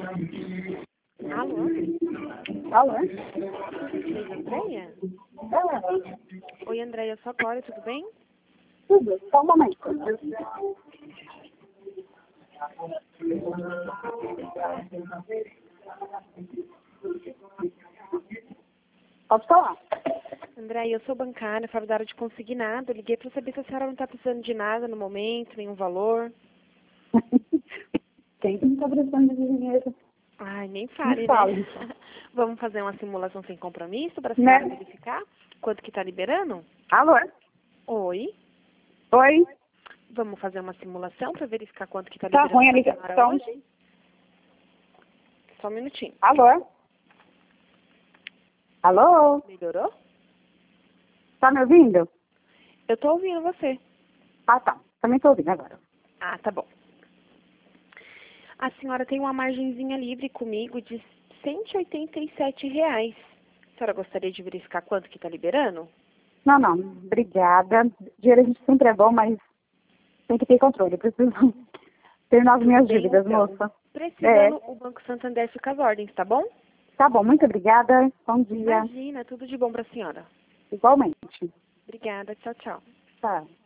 Alô? Alô? Oi, Andréia? Oi, Andréia, eu sou a Glória, tudo bem? Tudo, só um momento. Pode falar. Andréia, eu sou bancária, falo da área de consignado. Eu liguei para saber se a senhora não está precisando de nada no momento, nenhum valor. Quem que não tá precisando de dinheiro? Ai, nem fale, Me fale. né? Vamos fazer uma simulação sem compromisso para a senhora verificar quanto que está liberando? Alô? Oi. Oi? Vamos fazer uma simulação para verificar quanto que está Tá liberando ruim a pra senhora ligação. hoje? Só um minutinho. Alô? Alô? Melhorou? Tá me ouvindo? Eu tô ouvindo você. Ah, tá. Também tô ouvindo agora. Ah, tá bom. A senhora tem uma margenzinha livre comigo de R$ 187. A senhora gostaria de verificar quanto que está liberando? Não, não. Obrigada. Dinheiro a gente sempre é bom, mas tem que ter controle. Eu preciso terminar as minhas Bem, dívidas, então, moça. precisando, o Banco Santander fica às ordens, tá bom? Tá bom, muito obrigada. Bom dia. Imagina, tudo de bom para a senhora. Igualmente. Obrigada, tchau, tchau. Tá.